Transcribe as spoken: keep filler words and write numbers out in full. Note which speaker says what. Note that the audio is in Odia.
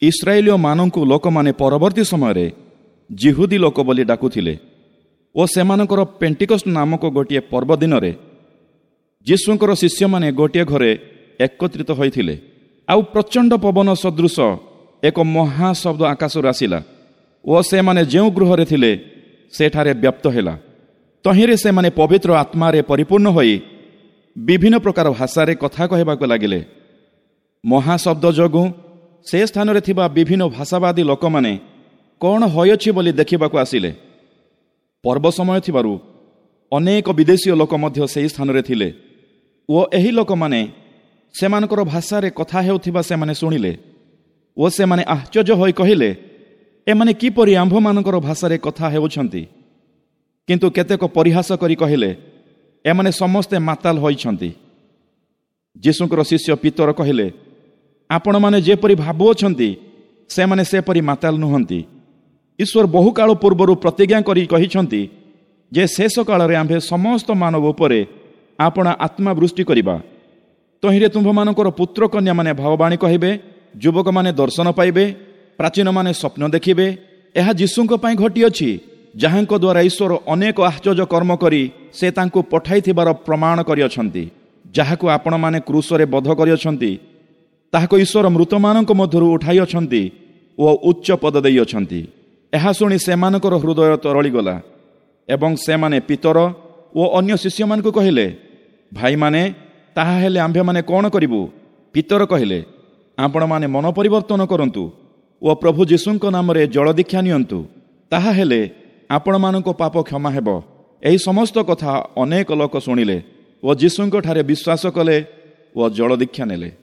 Speaker 1: ଇସ୍ରାଏଲୀୟ ମାନଙ୍କୁ ଲୋକମାନେ ପରବର୍ତ୍ତୀ ସମୟରେ ଜିହୁଦୀ ଲୋକ ବୋଲି ଡାକୁଥିଲେ ଓ ସେମାନଙ୍କର ପେଣ୍ଟିକଷ୍ଟ ନାମକ ଗୋଟିଏ ପର୍ବ ଦିନରେ ଯୀଶୁଙ୍କର ଶିଷ୍ୟମାନେ ଗୋଟିଏ ଘରେ ଏକତ୍ରିତ ହୋଇଥିଲେ। ଆଉ ପ୍ରଚଣ୍ଡ ପବନ ସଦୃଶ ଏକ ମହାଶବ୍ଦ ଆକାଶରୁ ଆସିଲା ଓ ସେମାନେ ଯେଉଁ ଗୃହରେ ଥିଲେ ସେଠାରେ ବ୍ୟାପ୍ତ ହେଲା। ତହିଁରେ ସେମାନେ ପବିତ୍ର ଆତ୍ମାରେ ପରିପୂର୍ଣ୍ଣ ହୋଇ ବିଭିନ୍ନ ପ୍ରକାର ଭାଷାରେ କଥା କହିବାକୁ ଲାଗିଲେ। ମହାଶବ୍ଦ ଯୋଗୁଁ ସେ ସ୍ଥାନରେ ଥିବା ବିଭିନ୍ନ ଭାଷାବାଦୀ ଲୋକମାନେ କ'ଣ ହୋଇଅଛି ବୋଲି ଦେଖିବାକୁ ଆସିଲେ। ପର୍ବ ସମୟ ଥିବାରୁ ଅନେକ ବିଦେଶୀୟ ଲୋକ ମଧ୍ୟ ସେହି ସ୍ଥାନରେ ଥିଲେ ଓ ଏହି ଲୋକମାନେ ସେମାନଙ୍କର ଭାଷାରେ କଥା ହେଉଥିବା ସେମାନେ ଶୁଣିଲେ ଓ ସେମାନେ ଆଶ୍ଚର୍ଯ୍ୟ ହୋଇ କହିଲେ, ଏମାନେ କିପରି ଆମ୍ଭମାନଙ୍କର ଭାଷାରେ କଥା ହେଉଛନ୍ତି? କିନ୍ତୁ କେତେକ ପରିହାସ କରି କହିଲେ, ଏମାନେ ସମସ୍ତେ ମାତାଲ ହୋଇଛନ୍ତି। ଯୀଶୁଙ୍କର ଶିଷ୍ୟ ପିତର କହିଲେ, ଆପଣମାନେ ଯେପରି ଭାବୁଅଛନ୍ତି ସେମାନେ ସେପରି ମାତାଲ ନୁହନ୍ତି। ଈଶ୍ୱର ବହୁ କାଳ ପୂର୍ବରୁ ପ୍ରତିଜ୍ଞା କରି କହିଛନ୍ତି ଯେ ଶେଷ କାଳରେ ଆମ୍ଭେ ସମସ୍ତ ମାନବ ଉପରେ ଆପଣା ଆତ୍ମା ବୃଷ୍ଟି କରିବା। ତହିଁରେ ତୁମ୍ଭମାନଙ୍କର ପୁତ୍ରକନ୍ୟାମାନେ ଭାବବାଣୀ କହିବେ, ଯୁବକମାନେ ଦର୍ଶନ ପାଇବେ, ପ୍ରାଚୀନମାନେ ସ୍ୱପ୍ନ ଦେଖିବେ। ଏହା ଯୀଶୁଙ୍କ ପାଇଁ ଘଟିଅଛି, ଯାହାଙ୍କ ଦ୍ୱାରା ଈଶ୍ୱର ଅନେକ ଆଶ୍ଚର୍ଯ୍ୟ କର୍ମ କରି ସେ ତାଙ୍କୁ ପଠାଇଥିବାର ପ୍ରମାଣ କରିଅଛନ୍ତି। ଯାହାକୁ ଆପଣମାନେ କ୍ରୁଶରେ ବଧ କରିଅଛନ୍ତି ତାହାକୁ ଈଶ୍ୱର ମୃତମାନଙ୍କ ମଧ୍ୟରୁ ଉଠାଇଅଛନ୍ତି ଓ ଉଚ୍ଚ ପଦ ଦେଇଅଛନ୍ତି। ଏହା ଶୁଣି ସେମାନଙ୍କର ହୃଦୟ ତରଳିଗଲା ଏବଂ ସେମାନେ ପିତର ଓ ଅନ୍ୟ ଶିଷ୍ୟମାନଙ୍କୁ କହିଲେ, ଭାଇମାନେ, ତାହା ହେଲେ ଆମ୍ଭେମାନେ କ'ଣ କରିବୁ? ପିତର କହିଲେ, ଆପଣମାନେ ମନ ପରିବର୍ତ୍ତନ କରନ୍ତୁ ଓ ପ୍ରଭୁ ଯୀଶୁଙ୍କ ନାମରେ ଜଳଦୀକ୍ଷା ନିଅନ୍ତୁ, ତାହା ହେଲେ ଆପଣମାନଙ୍କ ପାପ କ୍ଷମା ହେବ। ଏହି ସମସ୍ତ କଥା ଅନେକ ଲୋକ ଶୁଣିଲେ ଓ ଯୀଶୁଙ୍କଠାରେ ବିଶ୍ୱାସ କଲେ ଓ ଜଳଦୀକ୍ଷା ନେଲେ।